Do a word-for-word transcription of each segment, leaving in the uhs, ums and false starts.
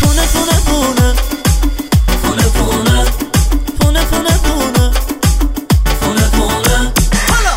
پونه پونه پونه پونه پونه پونه پونه پونه پونه پونه حالا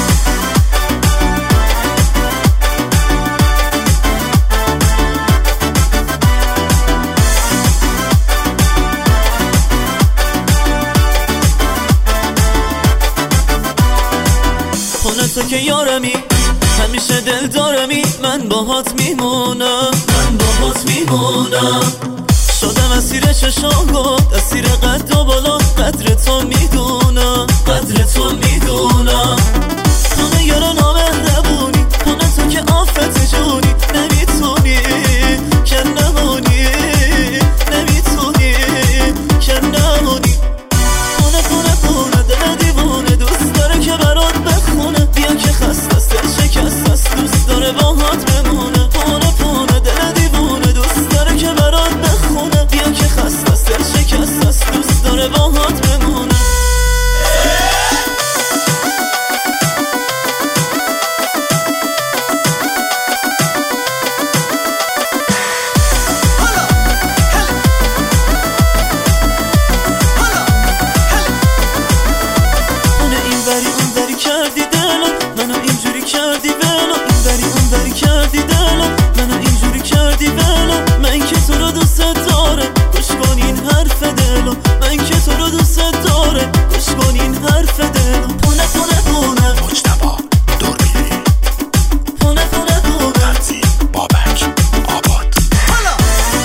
پونه تو که یارمی همیشه دل دارمی من باهات میمونم من باهات میمونم شدم اسیر چشامات اسیر قد و بالا قدر تو میدونم قدر تو میدونم پونه یارو نامهربونی پونه تو که آفت جونی نمیتونی که نمونی نمیتونی که نمونی پونه پونه پونه دل دیوونه دوست داره که برات بخونه بیا که خسته است دل شکست است دوست داره باهات بمونه پونه پونه دل دیوونه دوست داره که برات بخونه بیا که خسته است دل شکست است دوست داره باهات بمونه کردی دلو منو اینجوری کردی ولو این بری اون بری کردی دلو منو اینجوری کردی ولو من که تو رو دوست داره گوش کن این حرف دلو من که تو رو دوست داره گوش کن این حرف دلو پونه پونه پونه مجتبی دوربینی پونه پونه پونه تنظیم بابک آباد حالا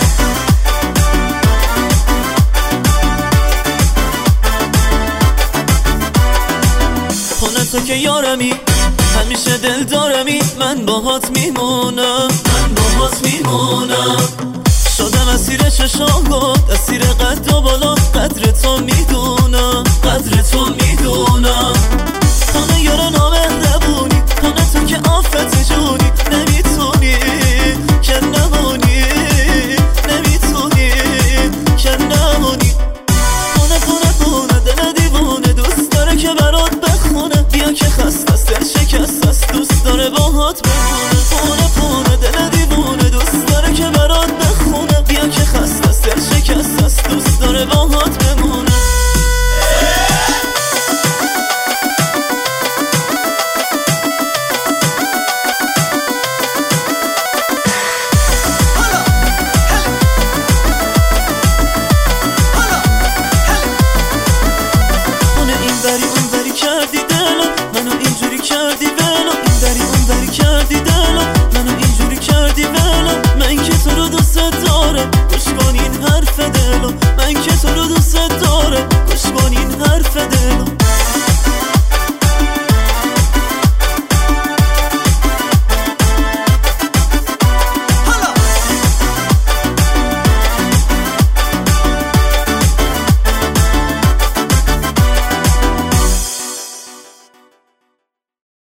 پونه تو که یارمی همیشه دل دارمی من باهات میمونم من باهات میمونم شدم اسیر چشامات اسیر قد و بالا قدر تو میدونم قدر تو میدونم پونه یارو نامهربونی پونه تو که آفت جونی